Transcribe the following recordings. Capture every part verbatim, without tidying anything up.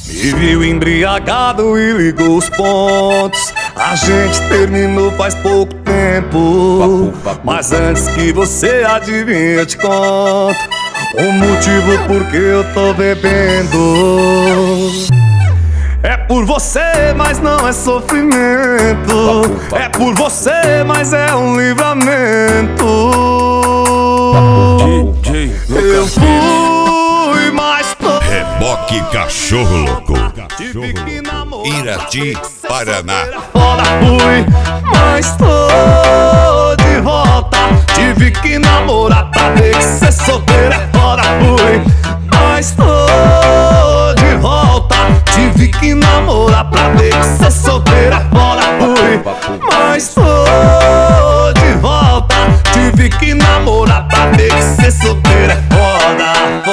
Me viu embriagado e ligou os pontos. A gente terminou faz pouco tempo, mas antes que você adivinhe eu te conto o motivo por que eu tô bebendo. É por você, mas não é sofrimento. É por você, mas é um livramento. Eu fui, mas tô. Reboque Cachorro Louco, Tive que namorar, Irati, Paraná. Foda, fui, mas tô de volta. Tive que namorar pra ver que cê solteira é foda, fui, mas tô de volta. Tive que namorar pra ver que cê solteira é foda, fui, mas tô de volta. Tive que namorar pra ver que cê solteira é foda,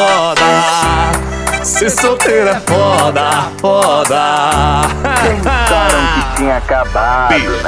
foda. Ser solteira é foda, foda. Pensaram que tinha acabado, né?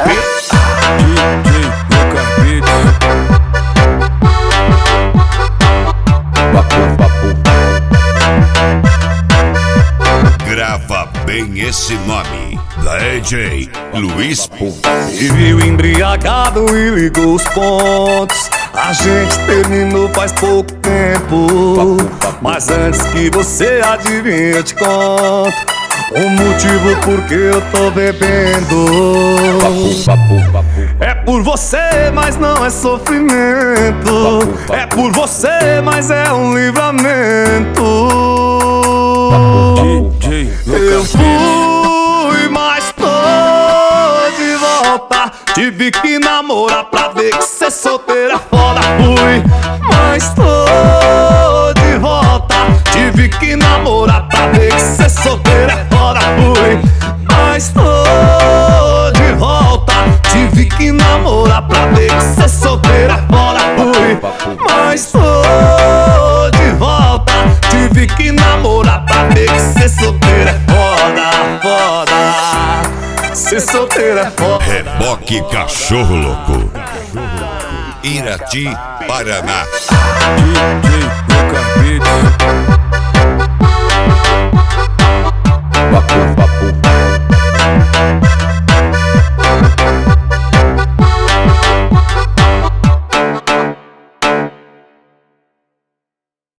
Grava bem esse nome, D J Luiz Pum. Me viu embriagado e ligou os pontos. A gente terminou faz pouco tempo, mas antes que você adivinhe eu te conto o motivo por que eu tô bebendo. É por você, mas não é sofrimento. É por você, mas é um livramento. Eu fui, mas tô de volta. Tive que namorar pra ver que cê solteira é foda, fui, mas tô de volta. Tive que namorar pra ver que cê solteira é foda, fui, mas tô de volta. Tive que namorar pra ver que cê solteira é foda, fui, mas tô de volta. Tive que namorar pra ver que cê solteira é foda, foda. Ser solteira é foda. Reboque Cachorro Louco, Irati, Paraná. D J Lucas Beats.